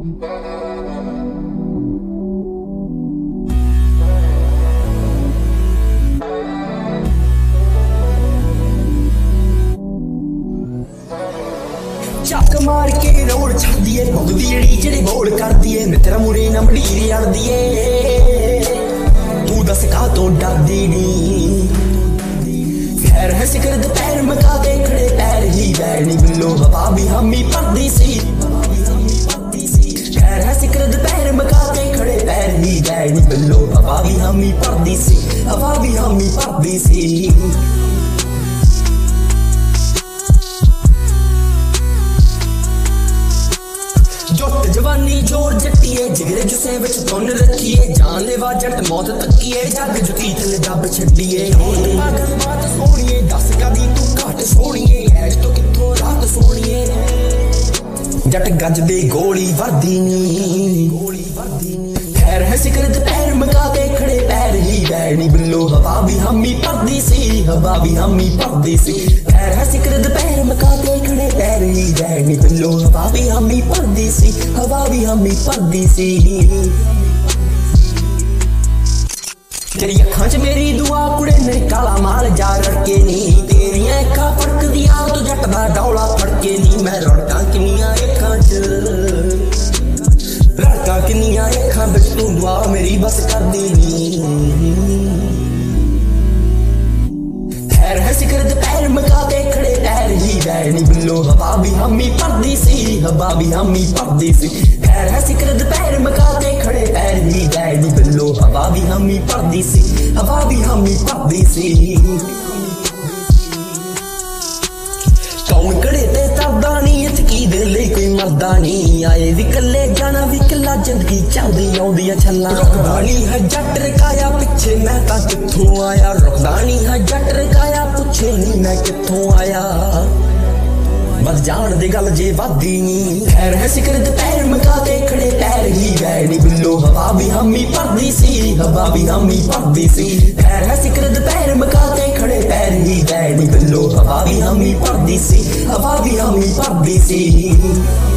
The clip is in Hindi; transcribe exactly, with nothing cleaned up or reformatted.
ਚੱਕ ਮਾਰ ਕੇ ਰੋੜ ਛੱਡਦੀ ਏ ਭੁਗਦੀ ਜਿਹੜੀ ਜਿਹੜੇ ਬੋਲ ਕਰਦੀ ਏ ਮਿੱਤਰ ਮੁਰੇ ਨਾ ਮੜੀਰੀ ਅੜਦੀ ਏ ਤੂੰ ਦੱਸ ਕਾ ਤੋਂ ਡਰਦੀ ਨੀ ਖੈਰ ਹੈ ਸਿਕਰ ਦੁਪਹਿਰ ਮਕਾ ਦੇ ਖੜੇ ਪੈਰ ਹੀ ਬੈਣੀ ਬਿੱਲੋ ਹਵਾ ਵੀ ਹਮੀ ਪਰਦੀ ਸੀ ਖੈਰ ਹੈ ਸਿਕਰ ਦੁਪਹਿਰ ਮਕਾ ਦੇ ਖੜੇ ਪੈਰ ਹੀ ਬੈਣੀ ਬਿੱਲੋ ਹਵਾ ਵੀ ਹਮੀ ਪਰਦੀ ਸੀ ਹਵਾ ਵੀ ਹਮੀ ਪਰਦੀ ਸੀ जवानी जोर जट्टिए जिगरे जुसे विच धुन रखिए जानलेवा जट मौत तकिए जग जुती थले दब छड्डिए पागल बात सोनिए दस कदी तू घट सोनिए ऐश तो किथों रात सोनिए जट गज दे गोली वर्दी नी गोली वर्दी नी खैर है सिकर दोपहर मका के खड़े पैर ही बैणी बिल्लो हवा भी हमी पड़दी सी हवा भी हमी पड़दी सी खैर है सिकर दोपहर मका के खड़े पैर ही बैणी बिल्लो हवा भी हमी पड़दी सी हवा भी हमी पड़दी सी तेरी अखां च मेरी दुआ कुड़े मेरे काला माल जा रड़के नी तेरियां अखां फड़कदियां तो जट दा डौला फड़के नी मैं रड़कां किन्नियां अखां च रड़कां किन्नियां अखां बिच तू दुआ मेरी बस करदी नी खैर है सिकर दोपहर मका के खड़े पैर ही बैणी बिल्लो हवा भी हमी पड़दी सी हवा भी हमी पड़दी सी खैर है सिकर दोपहर मका के खड़े पैर ही बैणी बिल्लो हवा भी हमी पड़दी सी हवा भी हमी पड़दी सी कौन कड़े ते तरदा नी इतकी दे ले कोई मरदा नी आए भी कल्ले जाना भी कल्ला जिंदगी चलदी आउंदी छल्ला रुकदा नी है जट रकाया पिछे मैं तां कित्थों आया रुकदा नी है जट रकाया पुछे नी मैं कित्थों आया बस जान दे गल जे वादी नी खैर है सिकर दोपहर मका के खड़े पैर ही बैणी बिल्लो हवा भी हमी पड़दी सी हवा भी हमी पड़दी सी खैर है सिकर दोपहर मका के खड़े पैर ही बैणी बिल्लो हवा भी हमी पड़दी सी हवा भी हमी पड़दी सी